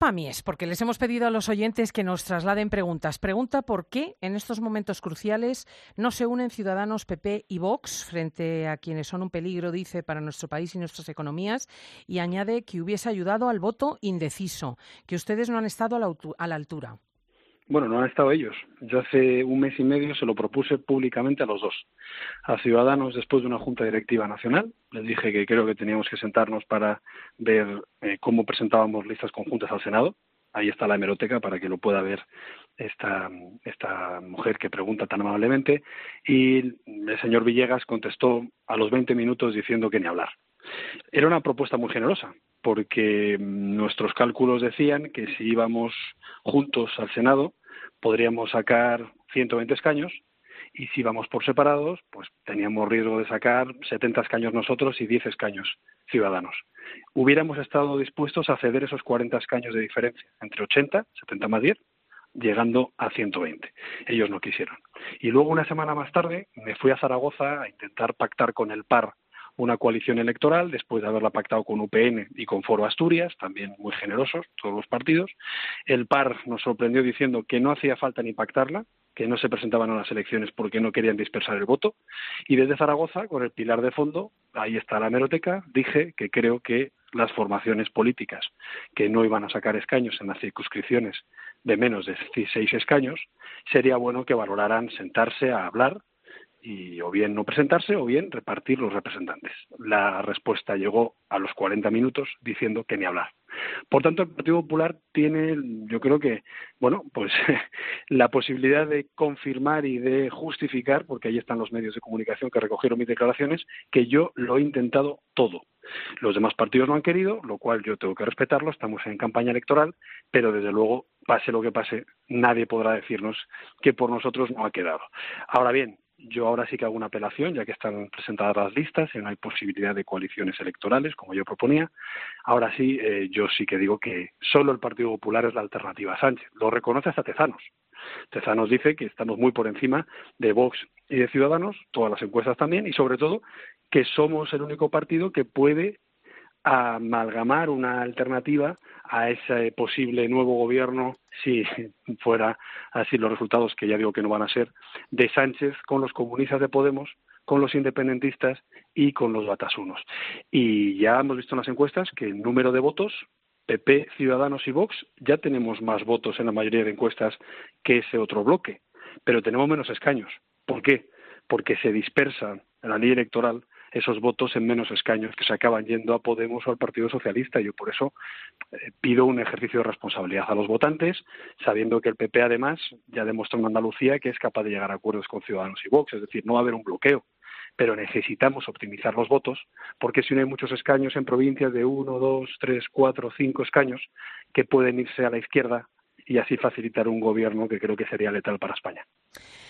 Pamies, porque les hemos pedido a los oyentes que nos trasladen preguntas. Pregunta por qué en estos momentos cruciales no se unen Ciudadanos, PP y Vox frente a quienes son un peligro, dice, para nuestro país y nuestras economías, y añade que hubiese ayudado al voto indeciso, que ustedes no han estado a la altura. Bueno, no han estado ellos. Yo hace un mes y medio se lo propuse públicamente a los dos. A Ciudadanos, después de una junta directiva nacional, les dije que creo que teníamos que sentarnos para ver cómo presentábamos listas conjuntas al Senado. Ahí está la hemeroteca para que lo pueda ver esta mujer que pregunta tan amablemente. Y el señor Villegas contestó a los 20 minutos diciendo que ni hablar. Era una propuesta muy generosa, porque nuestros cálculos decían que si íbamos juntos al Senado podríamos sacar 120 escaños y si íbamos por separados, pues teníamos riesgo de sacar 70 escaños nosotros y 10 escaños Ciudadanos. Hubiéramos estado dispuestos a ceder esos 40 escaños de diferencia, entre 80, 70 más 10, llegando a 120. Ellos no quisieron. Y luego, una semana más tarde, me fui a Zaragoza a intentar pactar con el PAR una coalición electoral, después de haberla pactado con UPN y con Foro Asturias, también muy generosos, todos los partidos. El PAR nos sorprendió diciendo que no hacía falta ni pactarla, que no se presentaban a las elecciones porque no querían dispersar el voto. Y desde Zaragoza, con el pilar de fondo, ahí está la hemeroteca, dije que creo que las formaciones políticas que no iban a sacar escaños en las circunscripciones de menos de 6 escaños, sería bueno que valoraran sentarse a hablar y o bien no presentarse o bien repartir los representantes. La respuesta llegó a los 40 minutos diciendo que ni hablar. Por tanto, el Partido Popular tiene, yo creo que, bueno, pues la posibilidad de confirmar y de justificar, porque ahí están los medios de comunicación que recogieron mis declaraciones, que yo lo he intentado todo. Los demás partidos no han querido, lo cual yo tengo que respetarlo, estamos en campaña electoral, pero desde luego, pase lo que pase, nadie podrá decirnos que por nosotros no ha quedado. Ahora bien, yo ahora sí que hago una apelación, ya que están presentadas las listas y no hay posibilidad de coaliciones electorales, como yo proponía. Ahora sí, yo sí que digo que solo el Partido Popular es la alternativa a Sánchez. Lo reconoce hasta Tezanos. Tezanos dice que estamos muy por encima de Vox y de Ciudadanos, todas las encuestas también, y sobre todo que somos el único partido que puede amalgamar una alternativa a ese posible nuevo gobierno, si fuera así los resultados, que ya digo que no van a ser, de Sánchez con los comunistas de Podemos, con los independentistas y con los batasunos. Y ya hemos visto en las encuestas que el número de votos, PP, Ciudadanos y Vox, ya tenemos más votos en la mayoría de encuestas que ese otro bloque, pero tenemos menos escaños. ¿Por qué? Porque se dispersan en la ley electoral esos votos en menos escaños que se acaban yendo a Podemos o al Partido Socialista. Yo por eso pido un ejercicio de responsabilidad a los votantes, sabiendo que el PP además ya demostró en Andalucía que es capaz de llegar a acuerdos con Ciudadanos y Vox, es decir, no va a haber un bloqueo, pero necesitamos optimizar los votos, porque si no hay muchos escaños en provincias de 1, 2, 3, 4, 5 escaños que pueden irse a la izquierda y así facilitar un gobierno que creo que sería letal para España.